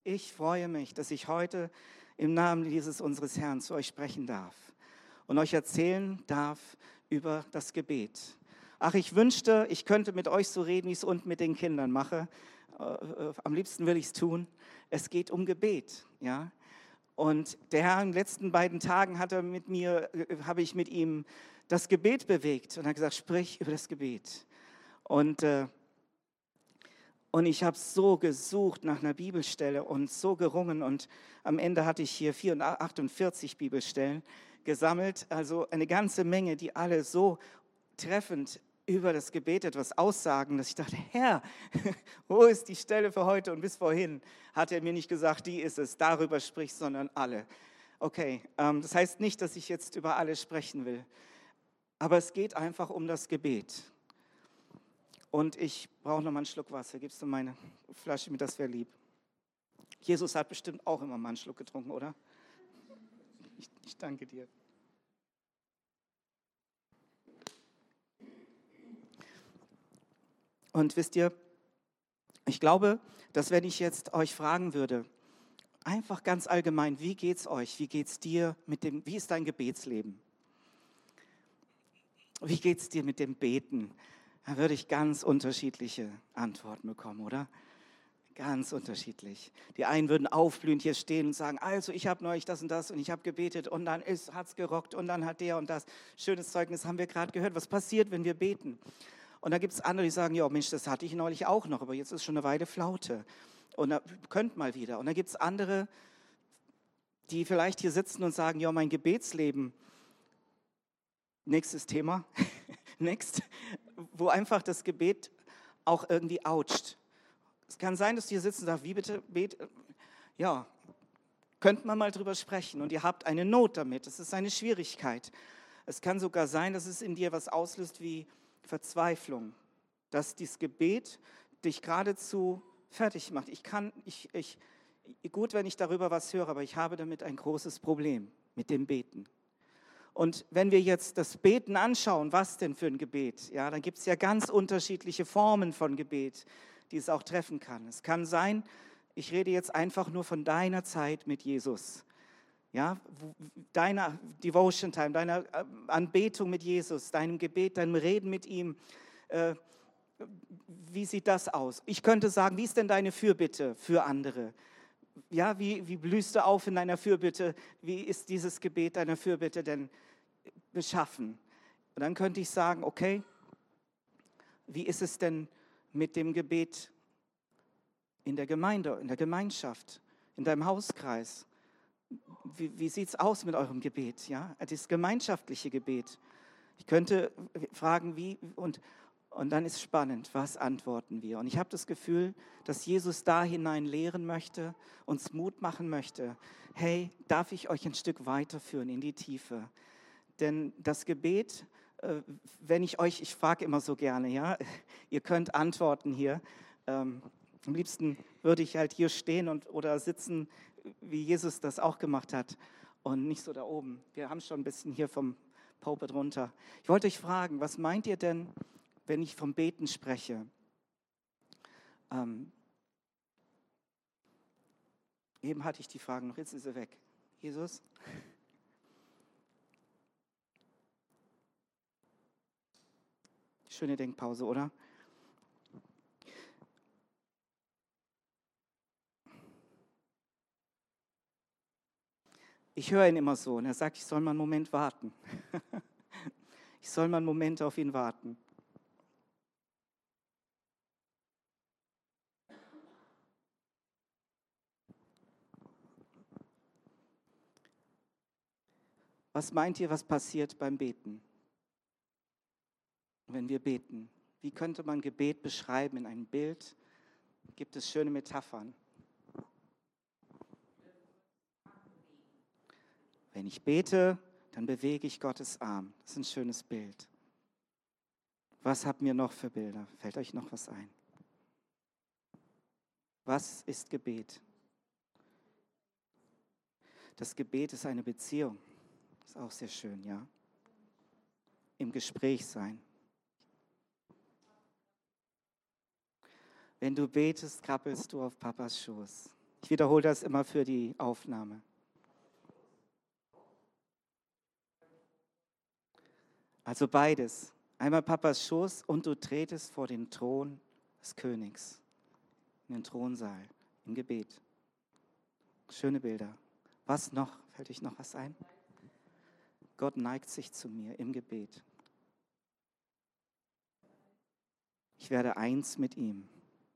Ich freue mich, dass ich heute im Namen dieses unseres Herrn zu euch sprechen darf und euch erzählen darf über das Gebet. Ach, ich wünschte, ich könnte mit euch so reden, wie ich es unten mit den Kindern mache. Am liebsten will ich es tun. Es geht um Gebet, ja. Und der Herr in den letzten beiden Tagen habe ich mit ihm das Gebet bewegt und hat gesagt, sprich über das Gebet. Und ich habe so gesucht nach einer Bibelstelle und so gerungen. Und am Ende hatte ich hier 48 Bibelstellen gesammelt. Also eine ganze Menge, die alle so treffend über das Gebet etwas aussagen, dass ich dachte, Herr, wo ist die Stelle für heute? Und bis vorhin hat er mir nicht gesagt, die ist es, darüber sprichst, sondern alle. Okay, das heißt nicht, dass ich jetzt über alle sprechen will. Aber es geht einfach um das Gebet. Und ich brauche noch mal einen Schluck Wasser. Gibst du meine Flasche mit, das wäre lieb. Jesus hat bestimmt auch immer mal einen Schluck getrunken, oder? Ich danke dir. Und wisst ihr, ich glaube, dass wenn ich jetzt euch fragen würde, einfach ganz allgemein, wie geht's euch? Wie geht's dir wie ist dein Gebetsleben? Wie geht's dir mit dem Beten? Da würde ich ganz unterschiedliche Antworten bekommen, oder? Ganz unterschiedlich. Die einen würden aufblühend hier stehen und sagen, also ich habe neulich das und ich habe gebetet und dann hat es gerockt und dann hat der und das. Schönes Zeugnis haben wir gerade gehört. Was passiert, wenn wir beten? Und dann gibt es andere, die sagen, ja Mensch, das hatte ich neulich auch noch, aber jetzt ist schon eine Weile Flaute. Und da könnt mal wieder. Und dann gibt es andere, die vielleicht hier sitzen und sagen, ja mein Gebetsleben, nächstes Thema, next, wo einfach das Gebet auch irgendwie oucht. Es kann sein, dass du hier sitzt und sagst, wie bitte, ja, könnte man mal drüber sprechen und ihr habt eine Not damit, es ist eine Schwierigkeit. Es kann sogar sein, dass es in dir was auslöst wie Verzweiflung, dass dieses Gebet dich geradezu fertig macht. Gut, wenn ich darüber was höre, aber ich habe damit ein großes Problem mit dem Beten. Und wenn wir jetzt das Beten anschauen, was denn für ein Gebet? Ja, dann gibt es ja ganz unterschiedliche Formen von Gebet, die es auch treffen kann. Es kann sein, ich rede jetzt einfach nur von deiner Zeit mit Jesus. Ja, deiner Devotion Time, deiner Anbetung mit Jesus, deinem Gebet, deinem Reden mit ihm. Wie sieht das aus? Ich könnte sagen, wie ist denn deine Fürbitte für andere? Ja, wie blühst du auf in deiner Fürbitte? Wie ist dieses Gebet deiner Fürbitte denn beschaffen? Und dann könnte ich sagen, okay, wie ist es denn mit dem Gebet in der Gemeinde, in der Gemeinschaft, in deinem Hauskreis? Wie sieht es aus mit eurem Gebet? Ja, das gemeinschaftliche Gebet. Ich könnte fragen, wie und dann ist spannend, was antworten wir? Und ich habe das Gefühl, dass Jesus da hinein lehren möchte, uns Mut machen möchte. Hey, darf ich euch ein Stück weiterführen in die Tiefe? Denn das Gebet, ich frage immer so gerne, ja, ihr könnt antworten hier. Am liebsten würde ich halt hier stehen oder sitzen, wie Jesus das auch gemacht hat und nicht so da oben. Wir haben schon ein bisschen hier vom Pulpit runter. Ich wollte euch fragen, was meint ihr denn, wenn ich vom Beten spreche? Eben hatte ich die Frage noch, jetzt ist sie weg. Jesus? Schöne Denkpause, oder? Ich höre ihn immer so und er sagt, ich soll mal einen Moment warten. Ich soll mal einen Moment auf ihn warten. Was meint ihr, was passiert beim Beten? Wenn wir beten, wie könnte man Gebet beschreiben in einem Bild? Gibt es schöne Metaphern? Wenn ich bete, dann bewege ich Gottes Arm. Das ist ein schönes Bild. Was habt ihr noch für Bilder? Fällt euch noch was ein? Was ist Gebet? Das Gebet ist eine Beziehung. Ist auch sehr schön, ja? Im Gespräch sein. Wenn du betest, krabbelst du auf Papas Schoß. Ich wiederhole das immer für die Aufnahme. Also beides. Einmal Papas Schoß und du tretest vor den Thron des Königs, in den Thronsaal, im Gebet. Schöne Bilder. Was noch? Fällt euch noch was ein? Gott neigt sich zu mir im Gebet. Ich werde eins mit ihm.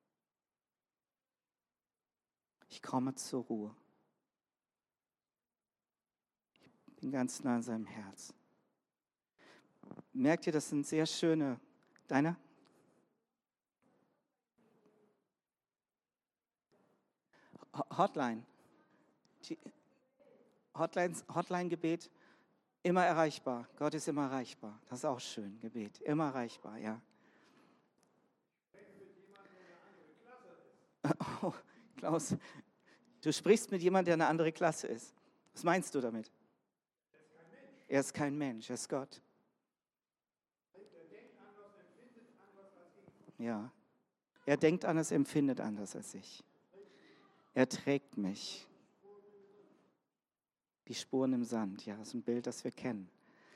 Ich komme zur Ruhe. Ich bin ganz nah an seinem Herz. Merkt ihr, das sind sehr schöne. Deine? Hotline. Hotline-Gebet, immer erreichbar. Gott ist immer erreichbar. Das ist auch schön, Gebet. Immer erreichbar, ja. Oh, Klaus, du sprichst mit jemandem, der eine andere Klasse ist. Was meinst du damit? Er ist kein Mensch, er ist Gott. Ja, er denkt anders, empfindet anders als ich. Er trägt mich. Die Spuren im Sand, ja, das ist ein Bild, das wir kennen.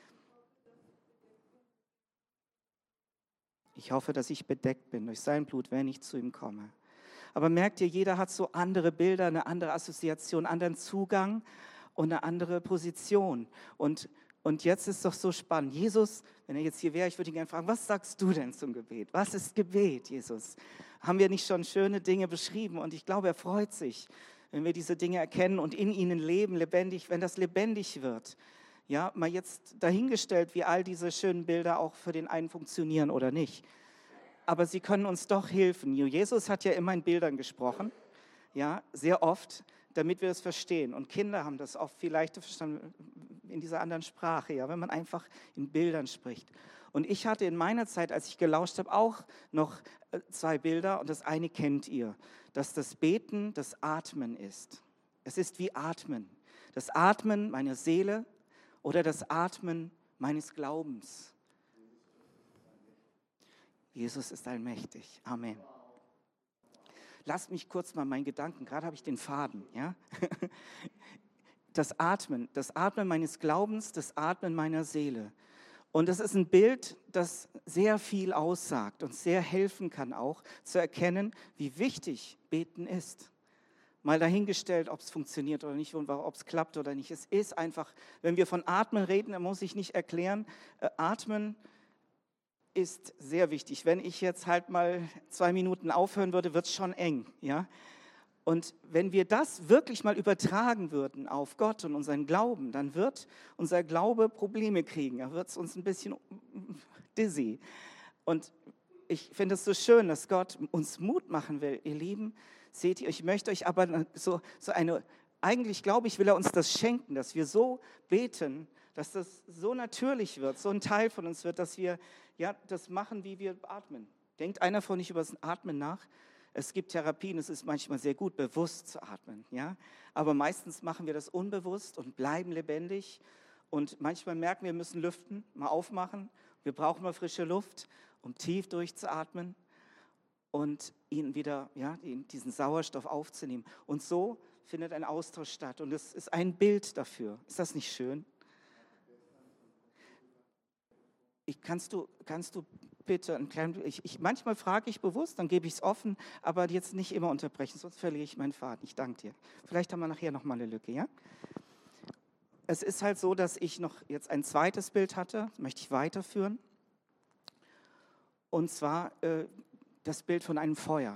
Ich hoffe, dass ich bedeckt bin durch sein Blut, wenn ich zu ihm komme. Aber merkt ihr, jeder hat so andere Bilder, eine andere Assoziation, einen anderen Zugang und eine andere Position. Und jetzt ist doch so spannend. Jesus, wenn er jetzt hier wäre, ich würde ihn gerne fragen, was sagst du denn zum Gebet? Was ist Gebet, Jesus? Haben wir nicht schon schöne Dinge beschrieben? Und ich glaube, er freut sich, wenn wir diese Dinge erkennen und in ihnen leben, lebendig, wenn das lebendig wird. Ja, mal jetzt dahingestellt, wie all diese schönen Bilder auch für den einen funktionieren oder nicht. Aber sie können uns doch helfen. Jesus hat ja immer in Bildern gesprochen, ja, sehr oft, damit wir es verstehen. Und Kinder haben das oft viel leichter verstanden in dieser anderen Sprache, ja, wenn man einfach in Bildern spricht. Und ich hatte in meiner Zeit, als ich gelauscht habe, auch noch 2 Bilder. Und das eine kennt ihr, dass das Beten das Atmen ist. Es ist wie Atmen. Das Atmen meiner Seele oder das Atmen meines Glaubens. Jesus ist allmächtig. Amen. Lasst mich kurz mal meinen Gedanken, gerade habe ich den Faden, ja? Das Atmen meines Glaubens, das Atmen meiner Seele. Und das ist ein Bild, das sehr viel aussagt und sehr helfen kann auch zu erkennen, wie wichtig Beten ist. Mal dahingestellt, ob es funktioniert oder nicht und ob es klappt oder nicht. Es ist einfach, wenn wir von Atmen reden, dann muss ich nicht erklären, Atmen ist sehr wichtig. Wenn ich jetzt halt mal 2 Minuten aufhören würde, wird es schon eng, ja. Und wenn wir das wirklich mal übertragen würden auf Gott und unseren Glauben, dann wird unser Glaube Probleme kriegen. Da wird es uns ein bisschen dizzy. Und ich finde es so schön, dass Gott uns Mut machen will. Ihr Lieben, seht ihr, ich möchte euch aber eigentlich glaube ich, will er uns das schenken, dass wir so beten, dass das so natürlich wird, so ein Teil von uns wird, dass wir ja das machen, wie wir atmen. Denkt einer von euch über das Atmen nach? Es gibt Therapien, es ist manchmal sehr gut, bewusst zu atmen, ja? Aber meistens machen wir das unbewusst und bleiben lebendig. Und manchmal merken wir, müssen lüften, mal aufmachen. Wir brauchen mal frische Luft, um tief durchzuatmen und ihn wieder, ja, diesen Sauerstoff aufzunehmen. Und so findet ein Austausch statt. Und es ist ein Bild dafür. Ist das nicht schön? Kannst du bitte einen kleinen, manchmal frage ich bewusst, dann gebe ich es offen, aber jetzt nicht immer unterbrechen, sonst verliere ich meinen Faden. Ich danke dir. Vielleicht haben wir nachher noch mal eine Lücke, ja? Es ist halt so, dass ich noch jetzt ein zweites Bild hatte, das möchte ich weiterführen. Und zwar das Bild von einem Feuer.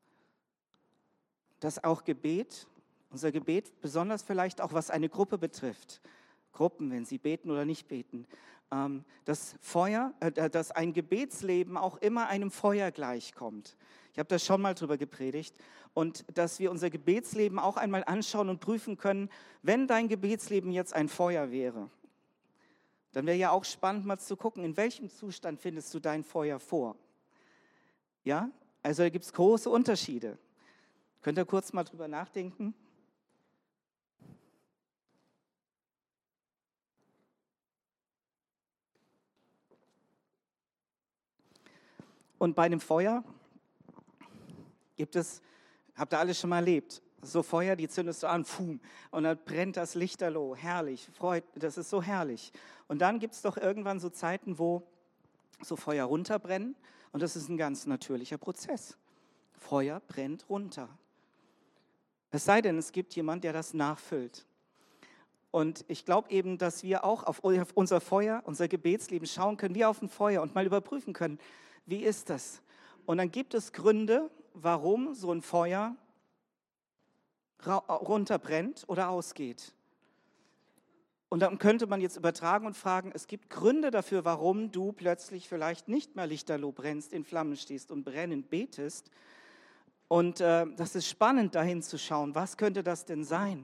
Das auch Gebet, unser Gebet, besonders vielleicht auch was eine Gruppe betrifft. Gruppen, wenn sie beten oder nicht beten. Das Feuer, dass ein Gebetsleben auch immer einem Feuer gleichkommt. Ich habe da schon mal drüber gepredigt. Und dass wir unser Gebetsleben auch einmal anschauen und prüfen können, wenn dein Gebetsleben jetzt ein Feuer wäre, dann wäre ja auch spannend mal zu gucken, in welchem Zustand findest du dein Feuer vor. Ja, also da gibt es große Unterschiede. Könnt ihr kurz mal drüber nachdenken? Und bei einem Feuer habt ihr alles schon mal erlebt, So Feuer, die zündest du an, fum, und dann brennt das Lichterloh, herrlich, das ist so herrlich. Und dann gibt es doch irgendwann so Zeiten, wo so Feuer runterbrennen und das ist ein ganz natürlicher Prozess. Feuer brennt runter. Es sei denn, es gibt jemand, der das nachfüllt. Und ich glaube eben, dass wir auch auf unser Feuer, unser Gebetsleben schauen können, wie auf ein Feuer und mal überprüfen können, wie ist das? Und dann gibt es Gründe, warum so ein Feuer runterbrennt oder ausgeht. Und dann könnte man jetzt übertragen und fragen, es gibt Gründe dafür, warum du plötzlich vielleicht nicht mehr lichterloh brennst, in Flammen stehst und brennend betest. Und das ist spannend, dahin zu schauen, was könnte das denn sein?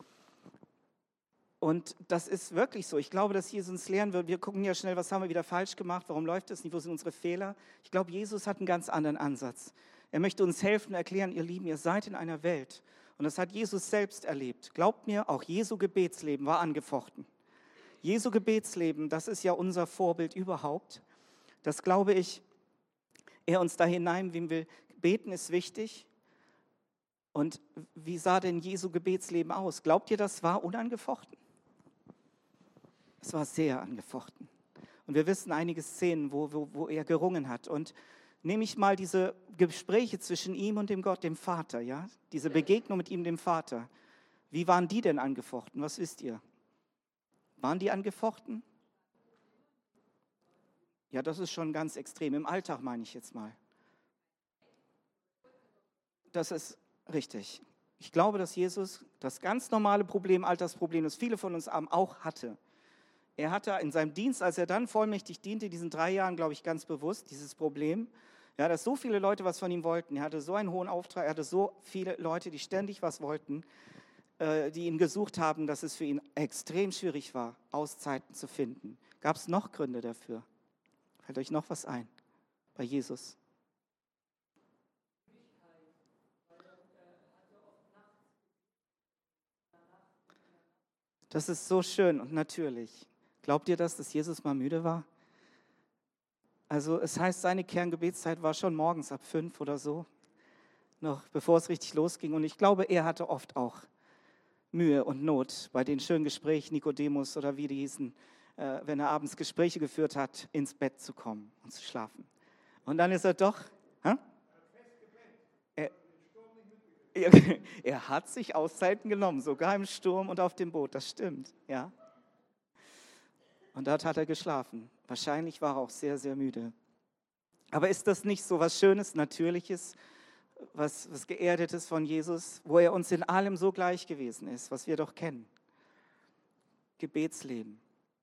Und das ist wirklich so. Ich glaube, dass Jesus uns lehren wird. Wir gucken ja schnell, was haben wir wieder falsch gemacht, warum läuft das nicht, wo sind unsere Fehler? Ich glaube, Jesus hat einen ganz anderen Ansatz. Er möchte uns helfen, erklären, ihr Lieben, ihr seid in einer Welt. Und das hat Jesus selbst erlebt. Glaubt mir, auch Jesu Gebetsleben war angefochten. Jesu Gebetsleben, das ist ja unser Vorbild überhaupt. Das glaube ich, er uns da hineinweben will. Beten ist wichtig. Und wie sah denn Jesu Gebetsleben aus? Glaubt ihr, das war unangefochten? Es war sehr angefochten. Und wir wissen einige Szenen, wo er gerungen hat. Und nehme ich mal diese Gespräche zwischen ihm und dem Gott, dem Vater, ja? Diese Begegnung mit ihm, dem Vater. Wie waren die denn angefochten? Was wisst ihr? Waren die angefochten? Ja, das ist schon ganz extrem. Im Alltag meine ich jetzt mal. Das ist richtig. Ich glaube, dass Jesus das ganz normale Problem, Alltagsproblem, das viele von uns haben, auch hatte. Er hatte in seinem Dienst, als er dann vollmächtig diente, diesen 3 Jahren, glaube ich, ganz bewusst, dieses Problem, ja, dass so viele Leute was von ihm wollten. Er hatte so einen hohen Auftrag, er hatte so viele Leute, die ständig was wollten, die ihn gesucht haben, dass es für ihn extrem schwierig war, Auszeiten zu finden. Gab es noch Gründe dafür? Fällt euch noch was ein bei Jesus? Das ist so schön und natürlich. Glaubt ihr das, dass Jesus mal müde war? Also es heißt, seine Kerngebetszeit war schon morgens ab 5 oder so, noch bevor es richtig losging. Und ich glaube, er hatte oft auch Mühe und Not bei den schönen Gesprächen, Nikodemus oder wie die hießen, wenn er abends Gespräche geführt hat, ins Bett zu kommen und zu schlafen. Und dann ist er doch, er hat sich Auszeiten genommen, sogar im Sturm und auf dem Boot, das stimmt, ja. Und dort hat er geschlafen. Wahrscheinlich war er auch sehr, sehr müde. Aber ist das nicht so was Schönes, Natürliches, was Geerdetes von Jesus, wo er uns in allem so gleich gewesen ist, was wir doch kennen? Gebetsleben.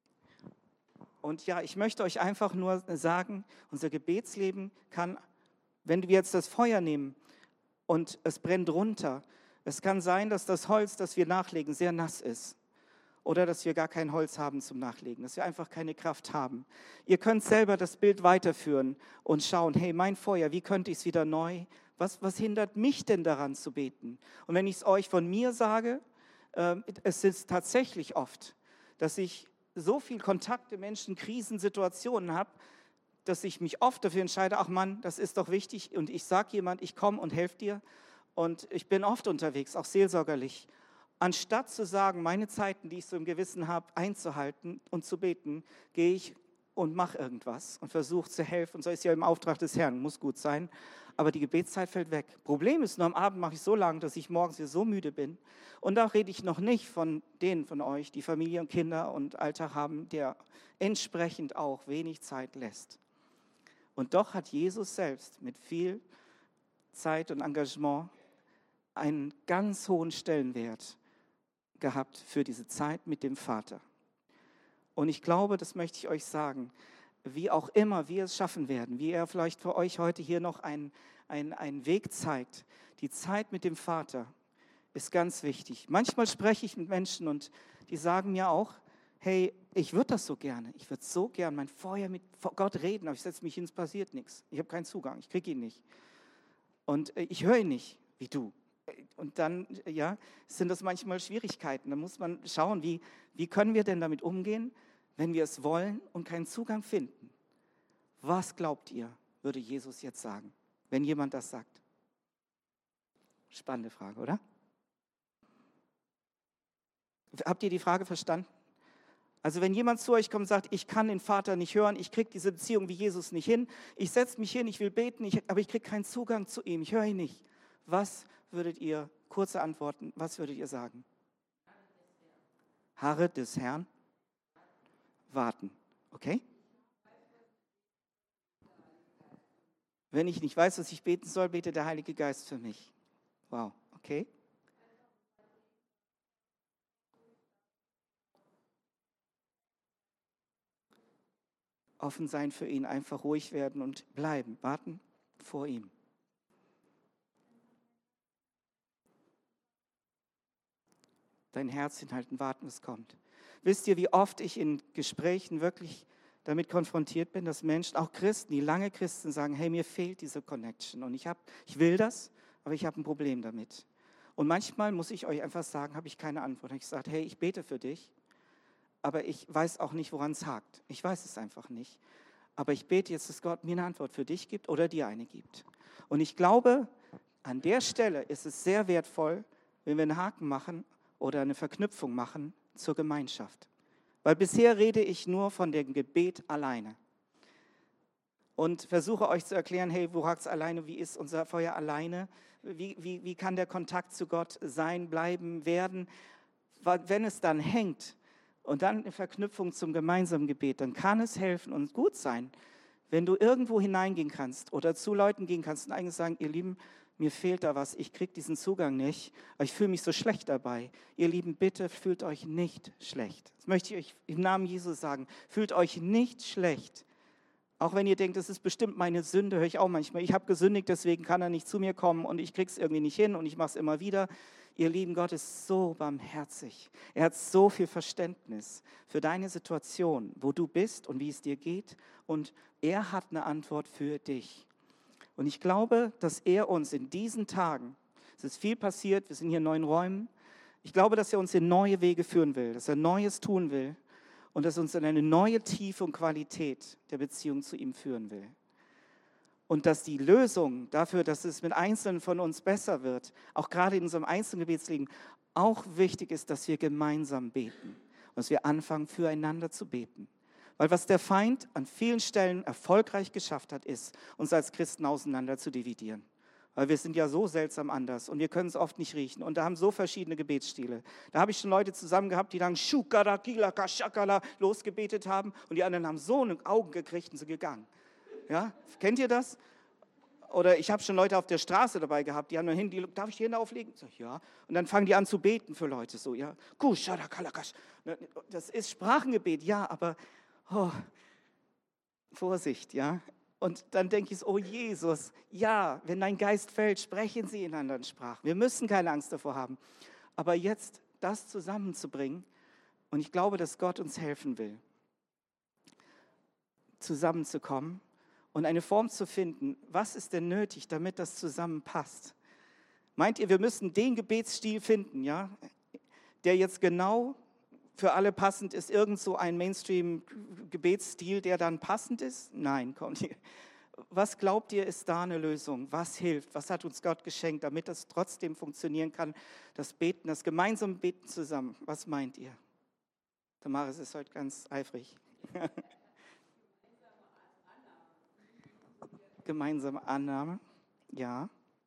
Und ja, ich möchte euch einfach nur sagen, unser Gebetsleben kann, wenn wir jetzt das Feuer nehmen und es brennt runter, es kann sein, dass das Holz, das wir nachlegen, sehr nass ist. Oder dass wir gar kein Holz haben zum Nachlegen, dass wir einfach keine Kraft haben. Ihr könnt selber das Bild weiterführen und schauen, hey, mein Feuer, wie könnte ich es wieder neu? Was hindert mich denn daran zu beten? Und wenn ich es euch von mir sage, es ist tatsächlich oft, dass ich so viel Kontakte, Menschen, Krisen, Situationen habe, dass ich mich oft dafür entscheide, ach Mann, das ist doch wichtig und ich sage jemand, ich komme und helfe dir und ich bin oft unterwegs, auch seelsorgerlich. Anstatt zu sagen, meine Zeiten, die ich so im Gewissen habe, einzuhalten und zu beten, gehe ich und mache irgendwas und versuche zu helfen. Und so ist ja im Auftrag des Herrn, muss gut sein. Aber die Gebetszeit fällt weg. Problem ist nur, am Abend mache ich so lange, dass ich morgens wieder so müde bin. Und da rede ich noch nicht von denen von euch, die Familie und Kinder und Alltag haben, der entsprechend auch wenig Zeit lässt. Und doch hat Jesus selbst mit viel Zeit und Engagement einen ganz hohen Stellenwert gehabt für diese Zeit mit dem Vater. Und ich glaube, das möchte ich euch sagen, wie auch immer wir es schaffen werden, wie er vielleicht für euch heute hier noch einen Weg zeigt, die Zeit mit dem Vater ist ganz wichtig. Manchmal spreche ich mit Menschen und die sagen mir auch, hey, ich würde das so gerne, ich würde so gerne mein Feuer mit Gott reden, aber ich setze mich hin, es passiert nichts. Ich habe keinen Zugang, ich kriege ihn nicht. Und ich höre ihn nicht, wie du. Und dann, ja, sind das manchmal Schwierigkeiten. Da muss man schauen, wie können wir denn damit umgehen, wenn wir es wollen und keinen Zugang finden. Was glaubt ihr, würde Jesus jetzt sagen, wenn jemand das sagt? Spannende Frage, oder? Habt ihr die Frage verstanden? Also wenn jemand zu euch kommt und sagt, ich kann den Vater nicht hören, ich kriege diese Beziehung wie Jesus nicht hin, ich setze mich hin, ich will beten, aber ich kriege keinen Zugang zu ihm, ich höre ihn nicht. Was würdet ihr, kurze Antworten, was würdet ihr sagen? Harre des Herrn, warten, okay? Wenn ich nicht weiß, was ich beten soll, betet der Heilige Geist für mich. Wow, okay? Offen sein für ihn, einfach ruhig werden und bleiben, warten vor ihm. Dein Herz hinhalten, warten, es kommt. Wisst ihr, wie oft ich in Gesprächen wirklich damit konfrontiert bin, dass Menschen, auch Christen, die lange Christen sagen, hey, mir fehlt diese Connection und ich will das, aber ich habe ein Problem damit. Und manchmal muss ich euch einfach sagen, habe ich keine Antwort. Ich sage, hey, ich bete für dich, aber ich weiß auch nicht, woran es hakt. Ich weiß es einfach nicht. Aber ich bete jetzt, dass Gott mir eine Antwort für dich gibt oder dir eine gibt. Und ich glaube, an der Stelle ist es sehr wertvoll, wenn wir einen Haken machen oder eine Verknüpfung machen zur Gemeinschaft. Weil bisher rede ich nur von dem Gebet alleine. Und versuche euch zu erklären, hey, wo hakt es alleine, wie ist unser Feuer alleine? Wie kann der Kontakt zu Gott sein, bleiben, werden? Wenn es dann hängt und dann eine Verknüpfung zum gemeinsamen Gebet, dann kann es helfen und gut sein, wenn du irgendwo hineingehen kannst oder zu Leuten gehen kannst und eigentlich sagen, ihr Lieben, mir fehlt da was, ich kriege diesen Zugang nicht, aber ich fühle mich so schlecht dabei. Ihr Lieben, bitte fühlt euch nicht schlecht. Das möchte ich euch im Namen Jesus sagen. Fühlt euch nicht schlecht. Auch wenn ihr denkt, das ist bestimmt meine Sünde, höre ich auch manchmal. Ich habe gesündigt, deswegen kann er nicht zu mir kommen und ich kriege es irgendwie nicht hin und ich mache es immer wieder. Ihr Lieben, Gott ist so barmherzig. Er hat so viel Verständnis für deine Situation, wo du bist und wie es dir geht. Und er hat eine Antwort für dich. Und ich glaube, dass er uns in diesen Tagen, es ist viel passiert, wir sind hier in neuen Räumen, ich glaube, dass er uns in neue Wege führen will, dass er Neues tun will und dass er uns in eine neue Tiefe und Qualität der Beziehung zu ihm führen will. Und dass die Lösung dafür, dass es mit Einzelnen von uns besser wird, auch gerade in unserem Einzelgebetsleben, auch wichtig ist, dass wir gemeinsam beten und dass wir anfangen, füreinander zu beten. Weil was der Feind an vielen Stellen erfolgreich geschafft hat, ist, uns als Christen auseinander zu dividieren. Weil wir sind ja so seltsam anders und wir können es oft nicht riechen. Und da haben so verschiedene Gebetsstile. Da habe ich schon Leute zusammen gehabt, die dann Shukara, Kilaka, Shakala losgebetet haben und die anderen haben so eine Augen gekriegt und sind gegangen. Ja, kennt ihr das? Oder ich habe schon Leute auf der Straße dabei gehabt, die haben dann hin, darf ich die Hände auflegen? Sag ich, ja. Und dann fangen die an zu beten für Leute so, ja. Das ist Sprachengebet, ja, aber Vorsicht, ja. Und dann denke ich so, oh Jesus, ja, wenn dein Geist fällt, sprechen sie in anderen Sprachen. Wir müssen keine Angst davor haben. Aber jetzt das zusammenzubringen, und ich glaube, dass Gott uns helfen will, zusammenzukommen und eine Form zu finden, was ist denn nötig, damit das zusammenpasst? Meint ihr, wir müssen den Gebetsstil finden, ja, der jetzt genau für alle passend ist, irgend so ein Mainstream-Gebetsstil, der dann passend ist? Nein, kommt nicht. Was glaubt ihr, ist da eine Lösung? Was hilft? Was hat uns Gott geschenkt, damit das trotzdem funktionieren kann? Das Beten, das gemeinsame Beten zusammen. Was meint ihr? Damaris ist heute ganz eifrig. Gemeinsame Annahme, ja.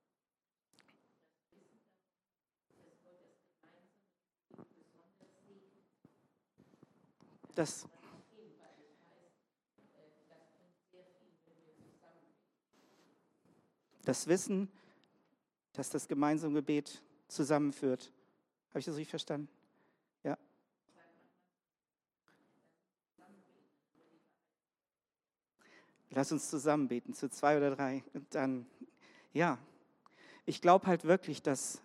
Das Wissen, dass das gemeinsame Gebet zusammenführt. Habe ich das richtig verstanden? Ja. Lass uns zusammen beten, zu 2 oder 3. Und dann, ja. Ich glaube halt wirklich, dass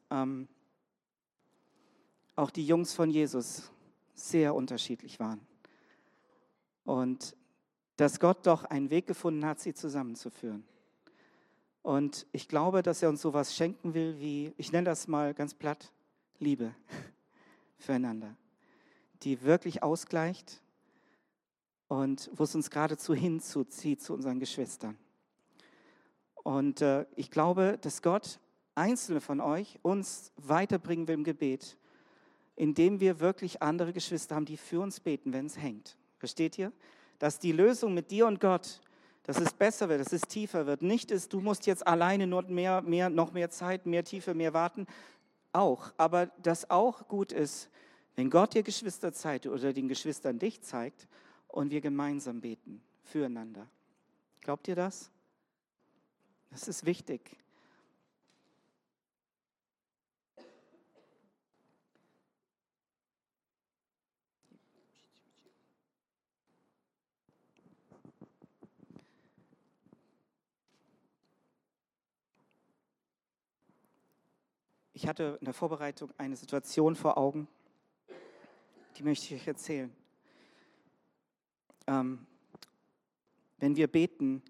auch die Jungs von Jesus sehr unterschiedlich waren. Und dass Gott doch einen Weg gefunden hat, sie zusammenzuführen. Und ich glaube, dass er uns sowas schenken will wie, ich nenne das mal ganz platt, Liebe füreinander, die wirklich ausgleicht und wo es uns geradezu hinzuzieht zu unseren Geschwistern. Und ich glaube, dass Gott Einzelne von euch uns weiterbringen will im Gebet, indem wir wirklich andere Geschwister haben, die für uns beten, wenn es hängt. Versteht ihr? Dass die Lösung mit dir und Gott, dass es besser wird, dass es tiefer wird. Nicht ist, du musst jetzt alleine nur noch mehr Zeit, mehr Tiefe, mehr warten. Auch. Aber das auch gut ist, wenn Gott dir Geschwister zeigt oder den Geschwistern dich zeigt und wir gemeinsam beten füreinander. Glaubt ihr das? Das ist wichtig. Ich hatte in der Vorbereitung eine Situation vor Augen, die möchte ich euch erzählen. Wenn wir beten,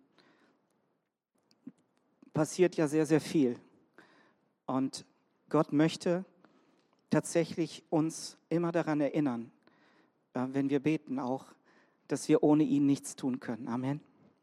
passiert ja sehr, sehr viel. Und Gott möchte tatsächlich uns immer daran erinnern, wenn wir beten auch, dass wir ohne ihn nichts tun können. Amen.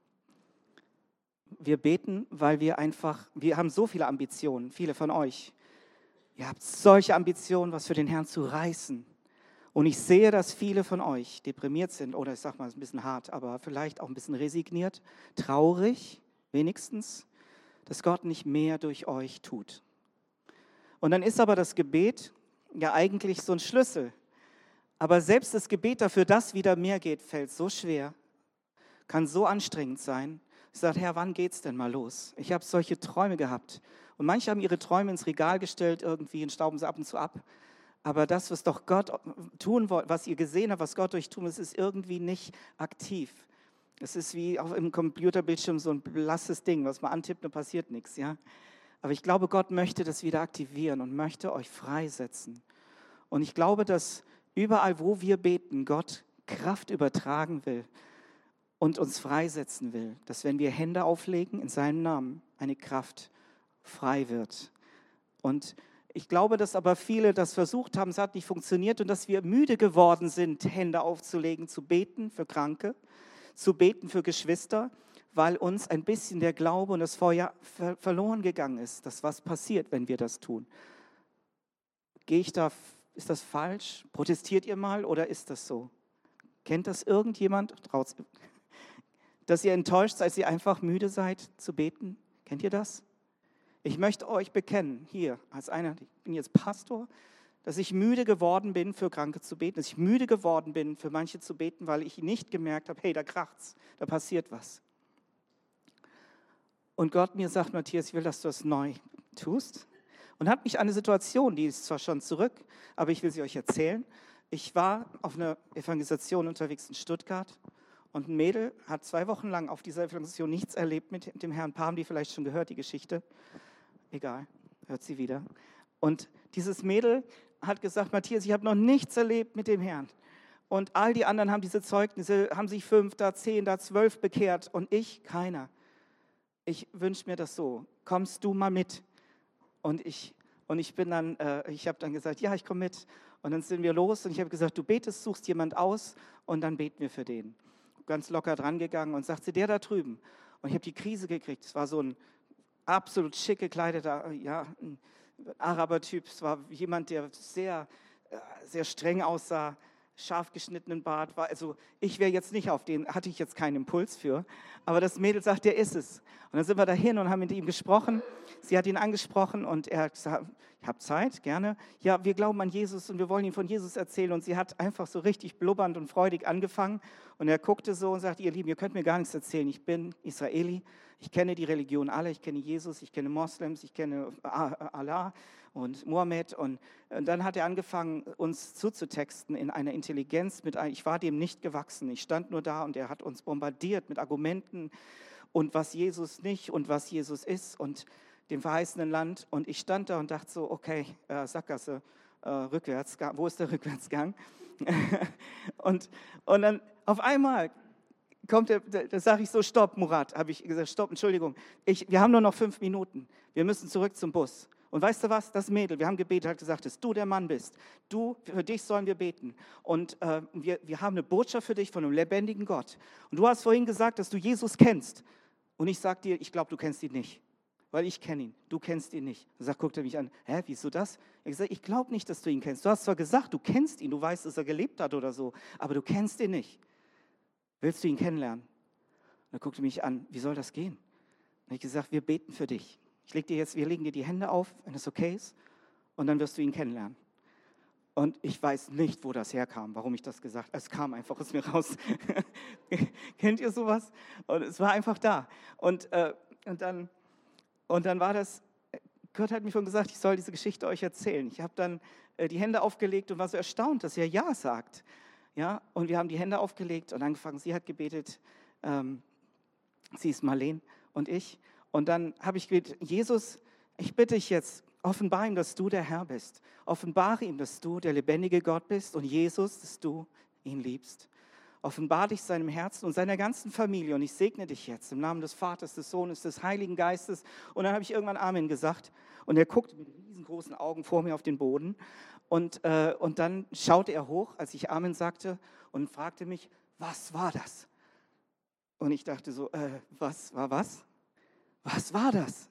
Wir beten, weil wir haben so viele Ambitionen, viele von euch. Ihr habt solche Ambitionen, was für den Herrn zu reißen. Und ich sehe, dass viele von euch deprimiert sind, oder ich sage mal, es ist ein bisschen hart, aber vielleicht auch ein bisschen resigniert, traurig wenigstens, dass Gott nicht mehr durch euch tut. Und dann ist aber das Gebet ja eigentlich so ein Schlüssel. Aber selbst das Gebet dafür, dass wieder mehr geht, fällt so schwer, kann so anstrengend sein. Ich sage, Herr, wann geht's denn mal los? Ich habe solche Träume gehabt. Und manche haben ihre Träume ins Regal gestellt irgendwie und stauben sie ab und zu ab. Aber das, was doch Gott tun wollte, was ihr gesehen habt, was Gott euch tun will, ist irgendwie nicht aktiv. Es ist wie auf einem Computerbildschirm so ein blasses Ding, was man antippt und passiert nichts. Ja? Aber ich glaube, Gott möchte das wieder aktivieren und möchte euch freisetzen. Und ich glaube, dass überall, wo wir beten, Gott Kraft übertragen will und uns freisetzen will. Dass wenn wir Hände auflegen in seinem Namen, eine Kraft frei wird. Und ich glaube, dass aber viele das versucht haben, es hat nicht funktioniert und dass wir müde geworden sind, Hände aufzulegen, zu beten für Kranke, zu beten für Geschwister, weil uns ein bisschen der Glaube und das Feuer verloren gegangen ist, dass was passiert, wenn wir das tun. Ist das falsch? Protestiert ihr mal oder ist das so? Kennt das irgendjemand? Dass ihr enttäuscht seid, dass ihr einfach müde seid zu beten? Kennt ihr das? Ich möchte euch bekennen, hier als einer, ich bin jetzt Pastor, dass ich müde geworden bin, für Kranke zu beten, dass ich müde geworden bin, für manche zu beten, weil ich nicht gemerkt habe, hey, da kracht's, da passiert was. Und Gott mir sagt, Matthias, ich will, dass du das neu tust. Und hat mich an eine Situation, die ist zwar schon zurück, aber ich will sie euch erzählen. Ich war auf einer Evangelisation unterwegs in Stuttgart und ein Mädel hat 2 Wochen lang auf dieser Evangelisation nichts erlebt mit dem Herrn. Ein paar haben die vielleicht schon gehört, die Geschichte. Egal, hört sie wieder. Und dieses Mädel hat gesagt, Matthias, ich habe noch nichts erlebt mit dem Herrn. Und all die anderen haben diese Zeugnisse, haben sich 5, da 10, da 12 bekehrt und ich, keiner. Ich wünsche mir das so, kommst du mal mit? Und ich habe dann gesagt, ja, ich komme mit. Und dann sind wir los und ich habe gesagt, du betest, suchst jemand aus und dann beten wir für den. Ganz locker dran gegangen und sagt sie, der da drüben. Und ich habe die Krise gekriegt. Es war so ein absolut schick gekleideter, ja, ein Araber-Typ. Es war jemand, der sehr, sehr streng aussah, scharf geschnittenen Bart. Also ich wäre jetzt nicht auf den, hatte ich jetzt keinen Impuls für. Aber das Mädel sagt, der ist es. Und dann sind wir dahin und haben mit ihm gesprochen. Sie hat ihn angesprochen und er hat gesagt, ich habe Zeit, gerne. Ja, wir glauben an Jesus und wir wollen ihm von Jesus erzählen. Und sie hat einfach so richtig blubbernd und freudig angefangen. Und er guckte so und sagte, ihr Lieben, ihr könnt mir gar nichts erzählen. Ich bin Israeli. Ich kenne die Religion alle, ich kenne Jesus, ich kenne Moslems, ich kenne Allah und Mohammed. Und dann hat er angefangen, uns zuzutexten in einer Intelligenz. Ich war dem nicht gewachsen. Ich stand nur da und er hat uns bombardiert mit Argumenten und was Jesus nicht und was Jesus ist und dem verheißenen Land. Und ich stand da und dachte so, okay, Sackgasse, Rückwärtsgang. Wo ist der Rückwärtsgang? und dann auf einmal kommt da sage ich so, stopp, Murat, habe ich gesagt, stopp, Entschuldigung, wir haben nur noch 5 Minuten, wir müssen zurück zum Bus. Und weißt du was, das Mädel, wir haben gebetet, hat gesagt, dass du der Mann bist, für dich sollen wir beten. Und wir haben eine Botschaft für dich von einem lebendigen Gott. Und du hast vorhin gesagt, dass du Jesus kennst. Und ich sage dir, ich glaube, du kennst ihn nicht. weil ich kenne ihn, du kennst ihn nicht. Guckt er mich an, wieso das? Er hat gesagt, ich glaube nicht, dass du ihn kennst. Du hast zwar gesagt, du kennst ihn, du weißt, dass er gelebt hat oder so, aber du kennst ihn nicht. Willst du ihn kennenlernen? Dann guckte er mich an, wie soll das gehen? Dann habe ich gesagt, wir beten für dich. Wir legen dir die Hände auf, wenn es okay ist, und dann wirst du ihn kennenlernen. Und ich weiß nicht, wo das herkam, warum ich das gesagt habe. Es kam einfach aus mir raus. Kennt ihr sowas? Und es war einfach da. Und dann war das, Gott hat mir schon gesagt, ich soll diese Geschichte euch erzählen. Ich habe dann die Hände aufgelegt und war so erstaunt, dass er Ja sagt. Ja? Und wir haben die Hände aufgelegt und angefangen. Sie hat gebetet, sie ist Marlene und ich. Und dann habe ich gebetet, Jesus, ich bitte dich jetzt, offenbare ihm, dass du der Herr bist. Offenbare ihm, dass du der lebendige Gott bist und Jesus, dass du ihn liebst. Offenbare dich seinem Herzen und seiner ganzen Familie und ich segne dich jetzt im Namen des Vaters, des Sohnes, des Heiligen Geistes. Und dann habe ich irgendwann Amen gesagt und er guckte mit riesengroßen Augen vor mir auf den Boden und dann schaute er hoch, als ich Amen sagte und fragte mich, was war das? Und ich dachte so, was war was? Was war das?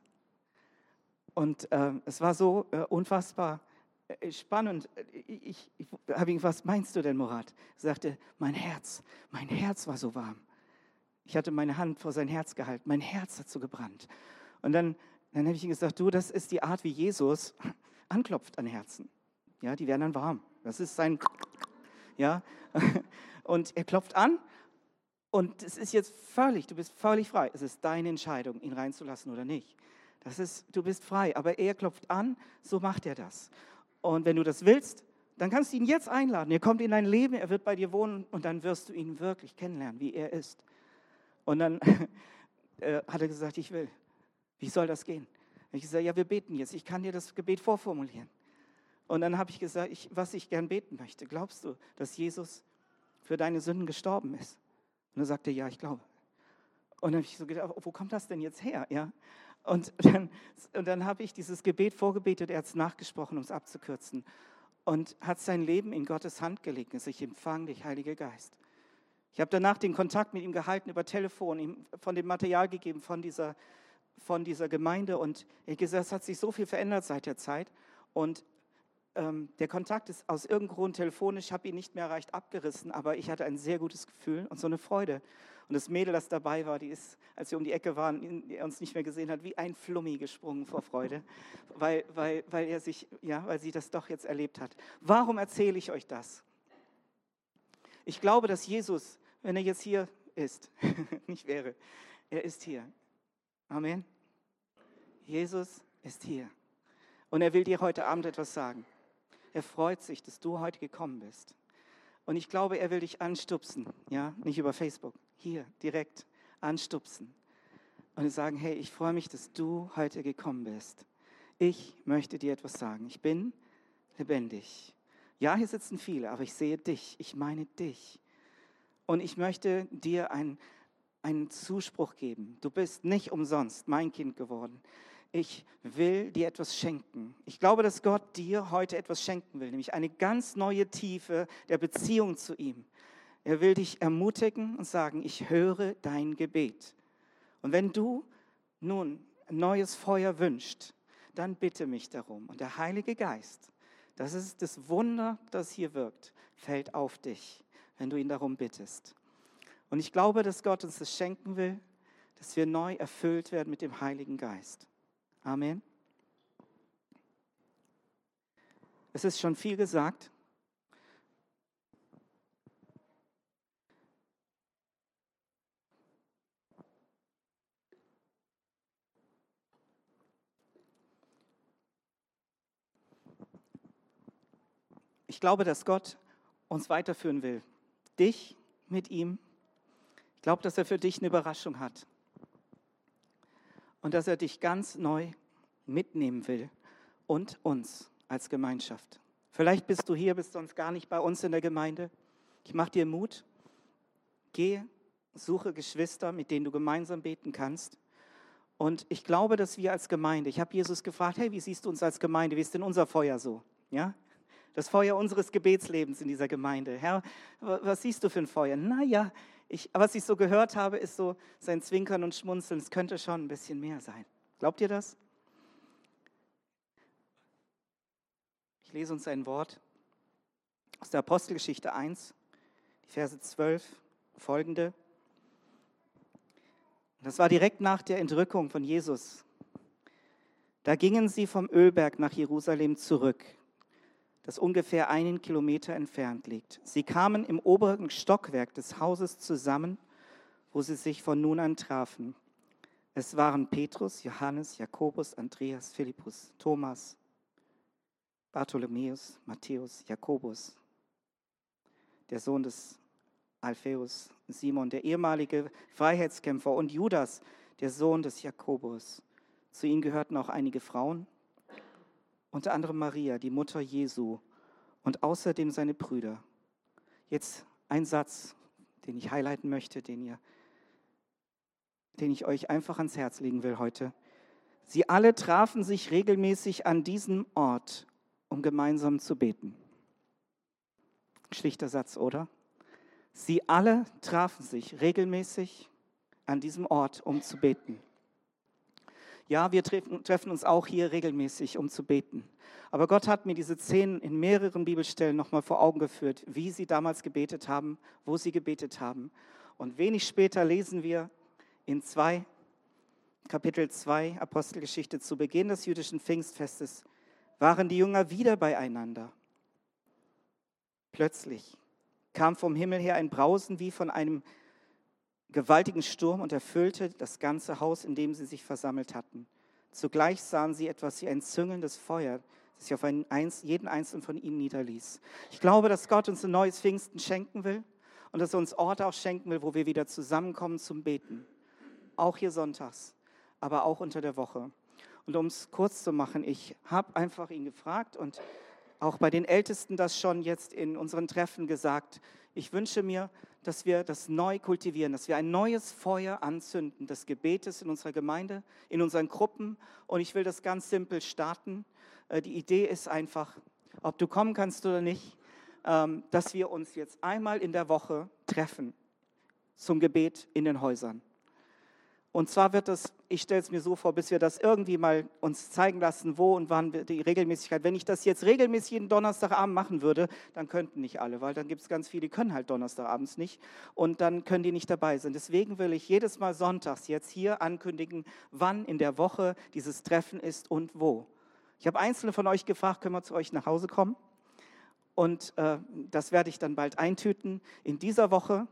Und es war so unfassbar spannend. Ich habe ihn gefragt, was meinst du denn, Murat? Er sagte, mein Herz war so warm. Ich hatte meine Hand vor sein Herz gehalten, mein Herz hat so gebrannt. Und dann habe ich ihm gesagt, du, das ist die Art, wie Jesus anklopft an Herzen. Ja, die werden dann warm. Das ist sein, ja. Und er klopft an und es ist jetzt du bist völlig frei. Es ist deine Entscheidung, ihn reinzulassen oder nicht. Du bist frei, aber er klopft an, so macht er das. Und wenn du das willst, dann kannst du ihn jetzt einladen. Er kommt in dein Leben, er wird bei dir wohnen und dann wirst du ihn wirklich kennenlernen, wie er ist. Und dann hat er gesagt, ich will. Wie soll das gehen? Ich gesagt, ja, wir beten jetzt. Ich kann dir das Gebet vorformulieren. Und dann habe ich gesagt, was ich gern beten möchte. Glaubst du, dass Jesus für deine Sünden gestorben ist? Und er sagte, ja, ich glaube. Und dann habe ich so gedacht, wo kommt das denn jetzt her? Ja? Und dann habe ich dieses Gebet vorgebetet, er hat es nachgesprochen, um es abzukürzen. Und hat sein Leben in Gottes Hand gelegt. Und ich empfange dich, Heiliger Geist. Ich habe danach den Kontakt mit ihm gehalten über Telefon, ihm von dem Material gegeben von dieser Gemeinde. Und er hat gesagt, es hat sich so viel verändert seit der Zeit. Und der Kontakt ist aus irgendeinem Grund telefonisch, habe ihn nicht mehr erreicht, abgerissen. Aber ich hatte ein sehr gutes Gefühl und so eine Freude. Und das Mädel, das dabei war, die ist, als wir um die Ecke waren, er uns nicht mehr gesehen hat, wie ein Flummi gesprungen vor Freude, weil sie das doch jetzt erlebt hat. Warum erzähle ich euch das? Ich glaube, dass Jesus, wenn er jetzt hier ist, nicht wäre, er ist hier. Amen. Jesus ist hier. Und er will dir heute Abend etwas sagen. Er freut sich, dass du heute gekommen bist. Und ich glaube, er will dich anstupsen, ja, nicht über Facebook, hier direkt anstupsen und sagen, hey, ich freue mich, dass du heute gekommen bist. Ich möchte dir etwas sagen. Ich bin lebendig. Ja, hier sitzen viele, aber ich sehe dich. Ich meine dich. Und ich möchte dir einen Zuspruch geben. Du bist nicht umsonst mein Kind geworden. Ich will dir etwas schenken. Ich glaube, dass Gott dir heute etwas schenken will, nämlich eine ganz neue Tiefe der Beziehung zu ihm. Er will dich ermutigen und sagen, ich höre dein Gebet. Und wenn du nun ein neues Feuer wünschst, dann bitte mich darum. Und der Heilige Geist, das ist das Wunder, das hier wirkt, fällt auf dich, wenn du ihn darum bittest. Und ich glaube, dass Gott uns das schenken will, dass wir neu erfüllt werden mit dem Heiligen Geist. Amen. Es ist schon viel gesagt. Ich glaube, dass Gott uns weiterführen will. Dich mit ihm. Ich glaube, dass er für dich eine Überraschung hat. Und dass er dich ganz neu mitnehmen will und uns als Gemeinschaft. Vielleicht bist du hier, bist sonst gar nicht bei uns in der Gemeinde. Ich mache dir Mut. Geh, suche Geschwister, mit denen du gemeinsam beten kannst. Und ich glaube, dass wir als Gemeinde, ich habe Jesus gefragt, hey, wie siehst du uns als Gemeinde? Wie ist denn unser Feuer so? Ja? Das Feuer unseres Gebetslebens in dieser Gemeinde. Herr, was siehst du für ein Feuer? Naja, was ich so gehört habe, ist so sein Zwinkern und Schmunzeln. Es könnte schon ein bisschen mehr sein. Glaubt ihr das? Ich lese uns ein Wort aus der Apostelgeschichte 1, die Verse 12 folgende. Das war direkt nach der Entrückung von Jesus. Da gingen sie vom Ölberg nach Jerusalem zurück, das ungefähr 1 Kilometer entfernt liegt. Sie kamen im oberen Stockwerk des Hauses zusammen, wo sie sich von nun an trafen. Es waren Petrus, Johannes, Jakobus, Andreas, Philippus, Thomas, Bartholomäus, Matthäus, Jakobus, der Sohn des Alpheus, Simon, der ehemalige Freiheitskämpfer, und Judas, der Sohn des Jakobus. Zu ihnen gehörten auch einige Frauen, unter anderem Maria, die Mutter Jesu, und außerdem seine Brüder. Jetzt ein Satz, den ich highlighten möchte, den ich euch einfach ans Herz legen will heute. Sie alle trafen sich regelmäßig an diesem Ort, um gemeinsam zu beten. Schlichter Satz, oder? Sie alle trafen sich regelmäßig an diesem Ort, um zu beten. Ja, wir treffen uns auch hier regelmäßig, um zu beten. Aber Gott hat mir diese Szenen in mehreren Bibelstellen nochmal vor Augen geführt, wie sie damals gebetet haben, wo sie gebetet haben. Und wenig später lesen wir in Kapitel 2, Apostelgeschichte, zu Beginn des jüdischen Pfingstfestes, waren die Jünger wieder beieinander. Plötzlich kam vom Himmel her ein Brausen wie von einem gewaltigen Sturm und erfüllte das ganze Haus, in dem sie sich versammelt hatten. Zugleich sahen sie etwas wie ein züngelndes Feuer, das sich auf jeden einzelnen von ihnen niederließ. Ich glaube, dass Gott uns ein neues Pfingsten schenken will und dass er uns Orte auch schenken will, wo wir wieder zusammenkommen zum Beten. Auch hier sonntags, aber auch unter der Woche. Und um es kurz zu machen, ich habe einfach ihn gefragt und auch bei den Ältesten das schon jetzt in unseren Treffen gesagt. Ich wünsche mir, dass wir das neu kultivieren, dass wir ein neues Feuer anzünden, des Gebetes in unserer Gemeinde, in unseren Gruppen. Und ich will das ganz simpel starten. Die Idee ist einfach, ob du kommen kannst oder nicht, dass wir uns jetzt einmal in der Woche treffen zum Gebet in den Häusern. Und zwar wird das, ich stelle es mir so vor, bis wir das irgendwie mal uns zeigen lassen, wo und wann die Regelmäßigkeit. Wenn ich das jetzt regelmäßig jeden Donnerstagabend machen würde, dann könnten nicht alle, weil dann gibt es ganz viele, die können halt Donnerstagabends nicht und dann können die nicht dabei sein. Deswegen will ich jedes Mal sonntags jetzt hier ankündigen, wann in der Woche dieses Treffen ist und wo. Ich habe einzelne von euch gefragt, können wir zu euch nach Hause kommen? Und das werde ich dann bald eintüten. In dieser Woche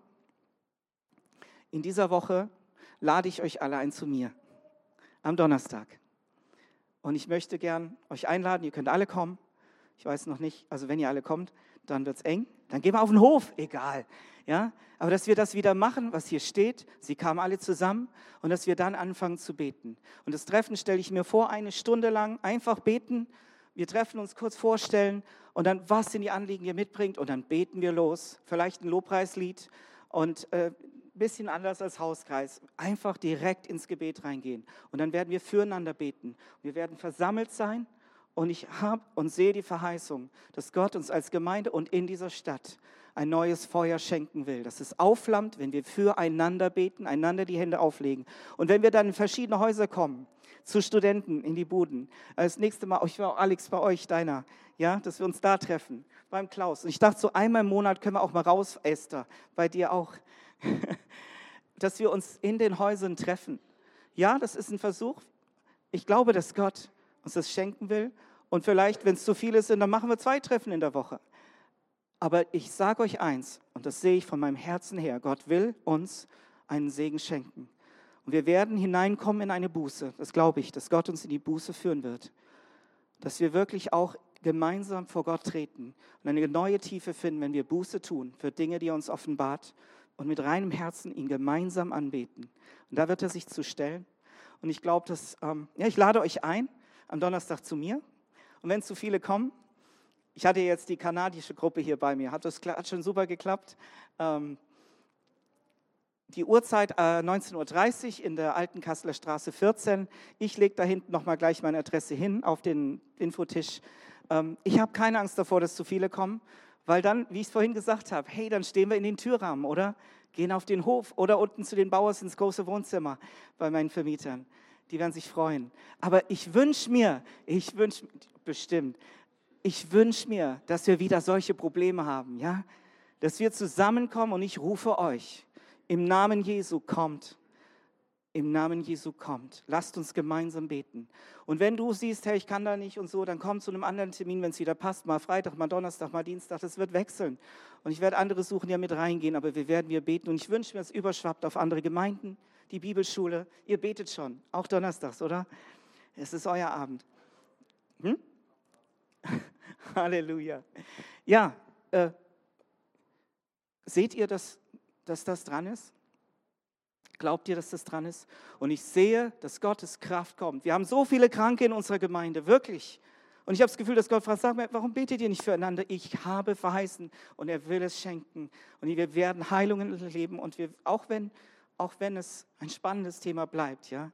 lade ich euch alle ein zu mir am Donnerstag. Und ich möchte gern euch einladen, ihr könnt alle kommen. Ich weiß noch nicht, also wenn ihr alle kommt, dann wird es eng. Dann gehen wir auf den Hof, egal. Ja? Aber dass wir das wieder machen, was hier steht, sie kamen alle zusammen und dass wir dann anfangen zu beten. Und das Treffen stelle ich mir vor, 1 Stunde lang einfach beten. Wir treffen uns, kurz vorstellen und dann, was sind die Anliegen, die ihr mitbringt, und dann beten wir los. Vielleicht ein Lobpreislied und bisschen anders als Hauskreis, einfach direkt ins Gebet reingehen. Und dann werden wir füreinander beten. Wir werden versammelt sein und ich habe und sehe die Verheißung, dass Gott uns als Gemeinde und in dieser Stadt ein neues Feuer schenken will. Dass es aufflammt, wenn wir füreinander beten, einander die Hände auflegen. Und wenn wir dann in verschiedene Häuser kommen, zu Studenten in die Buden, das nächste Mal, ich war Alex bei euch, deiner, ja, dass wir uns da treffen, beim Klaus. Und ich dachte, so einmal im Monat können wir auch mal raus, Esther, bei dir auch. Dass wir uns in den Häusern treffen. Ja, das ist ein Versuch. Ich glaube, dass Gott uns das schenken will. Und vielleicht, wenn es zu viele sind, dann machen wir 2 Treffen in der Woche. Aber ich sage euch eins, und das sehe ich von meinem Herzen her, Gott will uns einen Segen schenken. Und wir werden hineinkommen in eine Buße. Das glaube ich, dass Gott uns in die Buße führen wird. Dass wir wirklich auch gemeinsam vor Gott treten und eine neue Tiefe finden, wenn wir Buße tun für Dinge, die er uns offenbart, und mit reinem Herzen ihn gemeinsam anbeten. Und da wird er sich zu stellen. Und ich glaube, dass, ich lade euch ein am Donnerstag zu mir. Und wenn zu viele kommen, ich hatte jetzt die kanadische Gruppe hier bei mir, hat schon super geklappt. Die Uhrzeit 19:30 Uhr in der alten Kasseler Straße 14. Ich lege da hinten nochmal gleich meine Adresse hin auf den Infotisch. Ich habe keine Angst davor, dass zu viele kommen. Weil dann, wie ich es vorhin gesagt habe, hey, dann stehen wir in den Türrahmen, oder? Gehen auf den Hof oder unten zu den Bauers ins große Wohnzimmer bei meinen Vermietern. Die werden sich freuen. Aber ich wünsche mir, bestimmt, ich wünsche mir, dass wir wieder solche Probleme haben, ja? Dass wir zusammenkommen und ich rufe euch, im Namen Jesu kommt. Im Namen Jesu kommt. Lasst uns gemeinsam beten. Und wenn du siehst, hey, ich kann da nicht und so, dann komm zu einem anderen Termin, wenn es wieder passt. Mal Freitag, mal Donnerstag, mal Dienstag. Das wird wechseln. Und ich werde andere suchen, die ja mit reingehen, aber wir werden beten. Und ich wünsche mir, es überschwappt auf andere Gemeinden, die Bibelschule. Ihr betet schon, auch donnerstags, oder? Es ist euer Abend. Halleluja. Ja, seht ihr, dass das dran ist? Glaubt ihr, dass das dran ist? Und ich sehe, dass Gottes Kraft kommt. Wir haben so viele Kranke in unserer Gemeinde, wirklich. Und ich habe das Gefühl, dass Gott fragt, sag mir, warum betet ihr nicht füreinander? Ich habe verheißen und er will es schenken. Und wir werden Heilungen erleben. Und auch wenn es ein spannendes Thema bleibt, ja.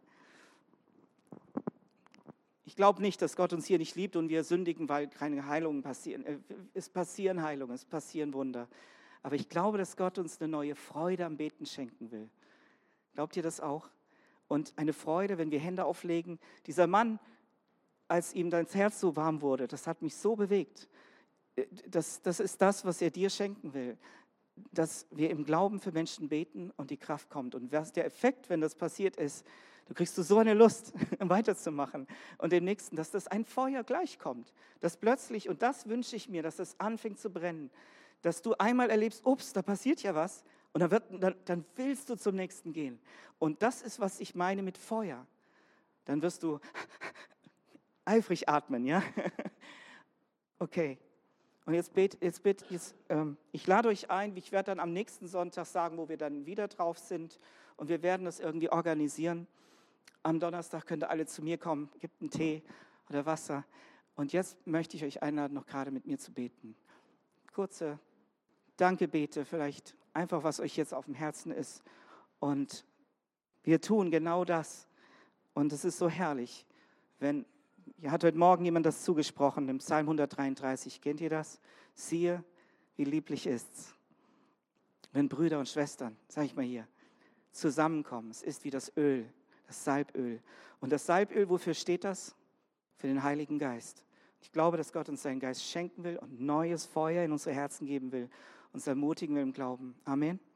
Ich glaube nicht, dass Gott uns hier nicht liebt und wir sündigen, weil keine Heilungen passieren. Es passieren Heilungen, es passieren Wunder. Aber ich glaube, dass Gott uns eine neue Freude am Beten schenken will. Glaubt ihr das auch? Und eine Freude, wenn wir Hände auflegen. Dieser Mann, als ihm das Herz so warm wurde, das hat mich so bewegt. Das ist das, was er dir schenken will. Dass wir im Glauben für Menschen beten und die Kraft kommt. Und was der Effekt, wenn das passiert ist, du kriegst so eine Lust, weiterzumachen. Und dem Nächsten, dass das ein Feuer gleich kommt. Dass plötzlich, und das wünsche ich mir, dass das anfängt zu brennen. Dass du einmal erlebst, ups, da passiert ja was. Und dann willst du zum Nächsten gehen. Und das ist, was ich meine mit Feuer. Dann wirst du eifrig atmen, ja? Okay. Und ich lade euch ein, ich werde dann am nächsten Sonntag sagen, wo wir dann wieder drauf sind. Und wir werden das irgendwie organisieren. Am Donnerstag könnt ihr alle zu mir kommen, gibt einen Tee oder Wasser. Und jetzt möchte ich euch einladen, noch gerade mit mir zu beten. Kurze Dankebete, vielleicht einfach, was euch jetzt auf dem Herzen ist. Und wir tun genau das. Und es ist so herrlich, hier hat heute Morgen jemand das zugesprochen, im Psalm 133. Kennt ihr das? Siehe, wie lieblich ist's, wenn Brüder und Schwestern, sag ich mal hier, zusammenkommen. Es ist wie das Öl, das Salböl. Und das Salböl, wofür steht das? Für den Heiligen Geist. Ich glaube, dass Gott uns seinen Geist schenken will und neues Feuer in unsere Herzen geben will, uns ermutigen will im Glauben. Amen.